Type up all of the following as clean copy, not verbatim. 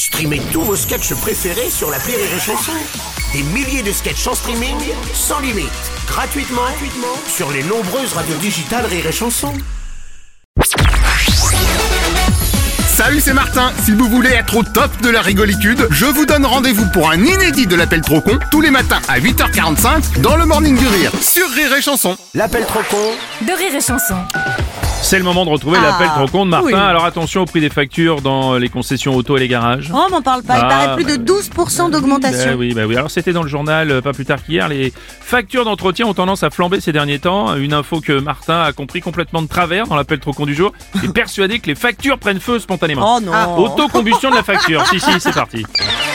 Streamez tous vos sketchs préférés sur l'appli Rire et Chanson. Des milliers de sketchs en streaming, sans limite, gratuitement sur les nombreuses radios digitales Rire et Chanson. Salut, c'est Martin. Si vous voulez être au top de la rigolitude, je vous donne rendez-vous pour un inédit de l'appel trop con tous les matins à 8h45 dans le Morning du Rire sur Rire et Chanson. L'appel trop con de Rire et Chanson. C'est le moment de retrouver l'appel trop con de Martin. Oui. Alors attention au prix des factures dans les concessions auto et les garages. Oh, m'en parle pas, il paraît plus de 12% d'augmentation. Oui. Alors c'était dans le journal pas plus tard qu'hier. Les factures d'entretien ont tendance à flamber ces derniers temps. Une info que Martin a compris complètement de travers dans l'appel trop con du jour. Il est persuadé que les factures prennent feu spontanément. Oh non. Autocombustion de la facture. Si, c'est parti.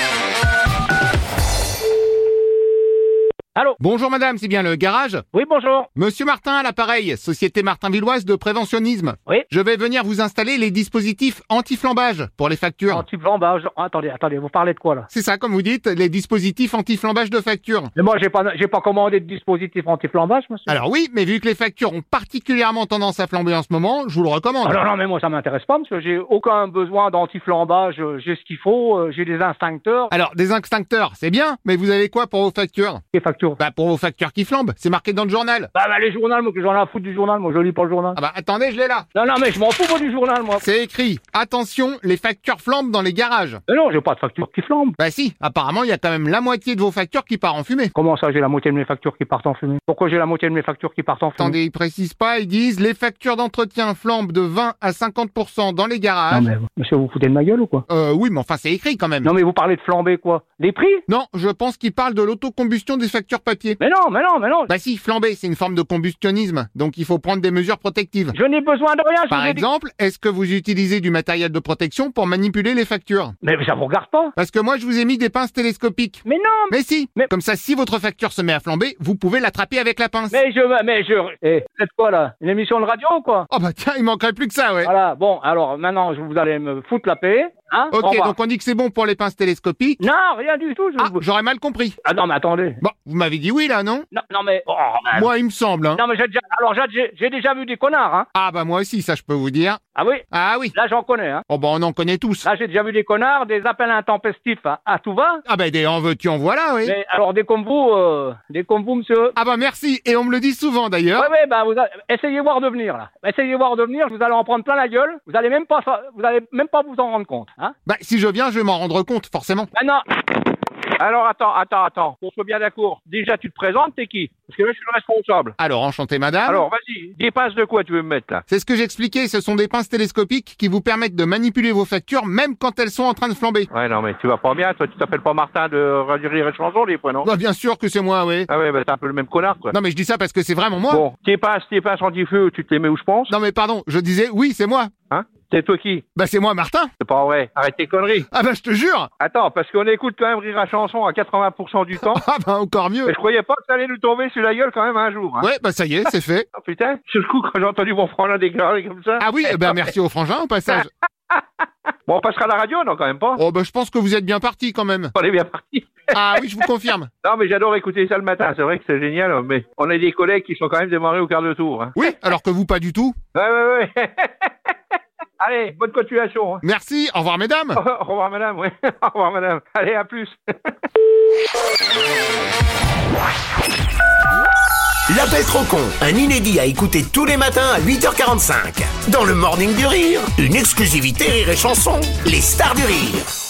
Allô. Bonjour madame, c'est bien le garage? Oui, bonjour. Monsieur Martin à l'appareil, Société Martin-Villoise de préventionnisme. Oui. Je vais venir vous installer les dispositifs anti-flambage pour les factures. Anti-flambage. Attendez, vous parlez de quoi là? C'est ça, comme vous dites, les dispositifs anti-flambage de factures. Mais moi, j'ai pas commandé de dispositif anti-flambage, monsieur. Alors oui, mais vu que les factures ont particulièrement tendance à flamber en ce moment, je vous le recommande. Ah non, mais moi, ça m'intéresse pas, monsieur. J'ai aucun besoin d'anti-flambage. J'ai ce qu'il faut. J'ai des extincteurs. Alors, des extincteurs, c'est bien, mais vous avez quoi pour vos factures? Les factures. Bah, pour vos factures qui flambent, c'est marqué dans le journal. Bah, les journaux, moi, que j'en ai à foutre du journal. Moi, je lis pas le journal. Ah bah, attendez, je l'ai là. Non, mais je m'en fous, moi, du journal, moi. C'est écrit, attention, les factures flambent dans les garages. Mais non, j'ai pas de facture qui flambe. Bah si, apparemment, il y a quand même la moitié de vos factures qui part en fumée. Comment ça, j'ai la moitié de mes factures qui partent en fumée? Pourquoi j'ai la moitié de mes factures qui partent en fumée? Attendez, ils précisent pas, ils disent, les factures d'entretien flambent de 20 à 50% dans les garages. Non, mais monsieur, vous foutez de ma gueule ou quoi? Oui, mais enfin, c'est écrit quand même. Non, mais vous parlez de flamber, quoi? Les prix? Non, je pense qu'ils parlent de l'autocombustion des factures papier. Mais non. Bah si, flamber, c'est une forme de combustionnisme, donc il faut prendre des mesures protectives. Je n'ai besoin de rien, je Par vous ai dit. exemple, est-ce que vous utilisez du matériel de protection pour manipuler les factures? Mais ça vous regarde pas. Parce que moi, je vous ai mis des pinces télescopiques. Mais non. Mais si, Mais- comme ça, si votre facture se met à flamber, vous pouvez l'attraper avec la pince. Vous faites quoi là? Une émission de radio ou quoi? Oh bah tiens, il manquerait plus que ça, ouais. Voilà, bon, alors maintenant vous allez me foutre la paix, hein? Au Ok, revoir. donc on dit que c'est bon pour les pinces télescopiques. Non, rien du tout. Ah, j'aurais mal compris. Ah non, mais attendez. Bon, vous m'avez dit oui là, non? Non mais. Oh, man. Moi, il me semble, hein. Non mais j'ai déjà vu des connards, hein? Ah bah moi aussi, ça je peux vous dire. Ah oui? Ah oui. Là j'en connais, hein? Oh bah on en connaît tous. Là j'ai déjà vu des connards, des appels intempestifs à tout va. Ah bah des en veux-tu en voilà, oui. Mais alors des comme vous, monsieur. Ah bah merci, et on me le dit souvent d'ailleurs. Ouais, bah essayez voir de venir là. Essayez voir de venir, vous allez en prendre plein la gueule. Vous allez même pas vous en rendre compte, hein? Bah si je viens, je vais m'en rendre compte, forcément. Maintenant. Alors attends, qu'on soit bien d'accord. Déjà tu te présentes, t'es qui? Parce que là je suis le responsable. Alors, enchanté madame. Alors vas-y, des pinces de quoi tu veux me mettre là? C'est ce que j'expliquais, ce sont des pinces télescopiques qui vous permettent de manipuler vos factures même quand elles sont en train de flamber. Ouais non mais tu vas pas bien, toi tu t'appelles pas Martin de Radio Rire et Chanson des fois non? Bah bien sûr que c'est moi, oui. Ah ouais bah t'es un peu le même connard quoi. Non mais je dis ça parce que c'est vraiment moi. Bon, tes pinces anti-feu, tu te les mets où je pense? Non mais pardon, je disais oui, c'est moi. Hein? C'est toi qui? Bah c'est moi Martin. C'est pas vrai, arrête tes conneries. Ah bah je te jure. Attends, parce qu'on écoute quand même Rire et Chanson à 80% du temps. Ah bah encore mieux. Mais je croyais pas que ça allait nous tomber sur la gueule quand même un jour. Hein. Ouais, bah ça y est, c'est fait. Oh putain, sur le coup quand j'ai entendu mon frangin déclarer comme ça. Ah oui, bah merci au frangin au passage. Bon, on passera à la radio, non quand même pas? Oh bah je pense que vous êtes bien parti quand même. On est bien parti. Ah oui, je vous confirme. Non, mais j'adore écouter ça le matin. C'est vrai que c'est génial, mais on a des collègues qui sont quand même démarrés au quart de tour. Hein. Oui, alors que vous pas du tout. Ouais. Allez, bonne continuation. Hein. Merci, au revoir mesdames. Au revoir, madame. Ouais. Au revoir, madame. Allez, à plus. L'appel trop con, un inédit à écouter tous les matins à 8h45. Dans le Morning du Rire, une exclusivité Rire et Chanson, les stars du rire.